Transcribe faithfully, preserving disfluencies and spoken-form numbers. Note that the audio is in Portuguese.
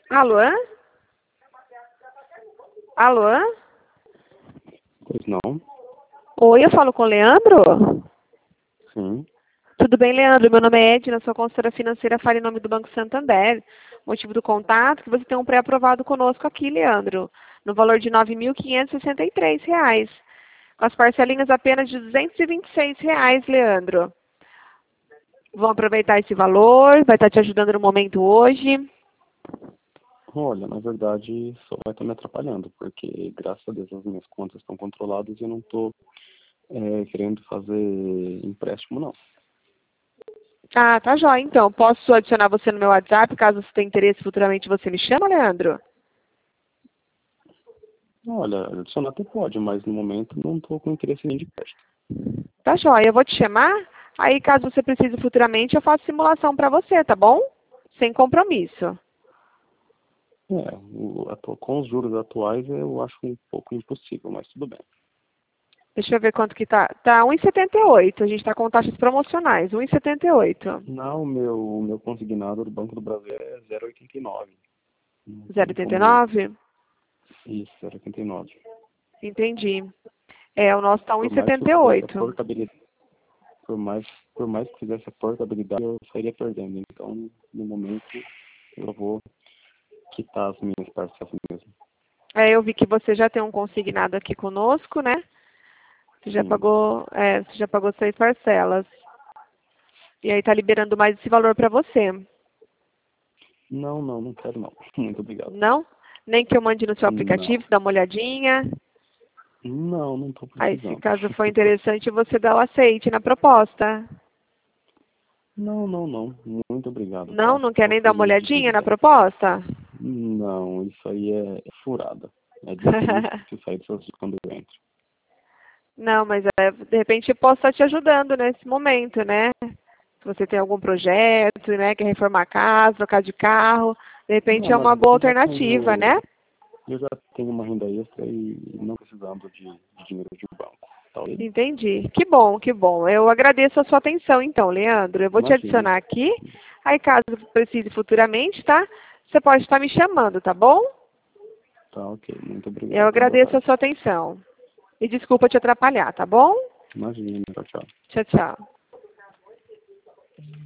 Alô? Alô? Pois não? Oi, eu falo com o Leandro? Sim. Tudo bem, Leandro? Meu nome é Edna, sou consultora financeira, falo em nome do Banco Santander. Motivo do contato, que você tem um pré-aprovado conosco aqui, Leandro, no valor de nove mil quinhentos e sessenta e três reais, com as parcelinhas apenas de duzentos e vinte e seis reais, Leandro. Vão aproveitar esse valor, vai estar te ajudando no momento hoje. Olha, na verdade, só vai estar me atrapalhando, porque graças a Deus as minhas contas estão controladas e eu não estou é, querendo fazer empréstimo, não. Ah, tá jóia, então. Posso adicionar você no meu WhatsApp, caso você tenha interesse futuramente, você me chama, Leandro? Olha, adicionar até pode, mas no momento não estou com interesse nem de crédito. Tá jóia, eu vou te chamar. Aí, caso você precise futuramente, eu faço simulação para você, tá bom? Sem compromisso. É, o, atu- com os juros atuais eu acho um pouco impossível, mas tudo bem. Deixa eu ver quanto que tá. Tá um e setenta e oito. A gente tá com taxas promocionais. um e setenta e oito. Não, o meu, o meu consignado do Banco do Brasil é zero vírgula oitenta e nove. Não zero vírgula tem oitenta e como... nove? Isso, zero vírgula oitenta e nove. Entendi. É, o nosso tá um e Por mais que eu setenta e fizesse a oito. portabilidade, por mais, por mais que fizesse a portabilidade, eu sairia perdendo. Então, no momento, eu vou quitar as minhas parcelas mesmo. É, eu vi que você já tem um consignado aqui conosco, né? Você já Sim. pagou, é, você já pagou seis parcelas. E aí tá liberando mais esse valor para você. Não, não, não quero não. Muito obrigado. Não? Nem que eu mande no seu Não. aplicativo, dá uma olhadinha. Não, não estou Aí, se precisando. caso for interessante, você dá o aceite na proposta. Não, não, não. Muito obrigado, Não? tá? Não quer nem dar Qualquer uma jeito de olhadinha na tudo. proposta? Não, isso aí é furada. É difícil sair dessas quando eu entro. Não, mas é, de repente eu posso estar te ajudando nesse momento, né? Se você tem algum projeto, né? Quer reformar a casa, trocar de carro, de repente Não, é mas uma boa eu já alternativa, tenho, né? eu já tenho uma renda extra e não precisando de, de dinheiro de banco. Tá ok? Entendi. Que bom, que bom. Eu agradeço a sua atenção, então, Leandro. Eu vou te Imagina. adicionar aqui. Aí, caso precise futuramente, tá? Você pode estar me chamando, tá bom? Tá ok. Muito Eu obrigado. Boa agradeço a tarde. sua atenção. E desculpa te atrapalhar, tá bom? Imagina. Tchau, tchau. Tchau, tchau.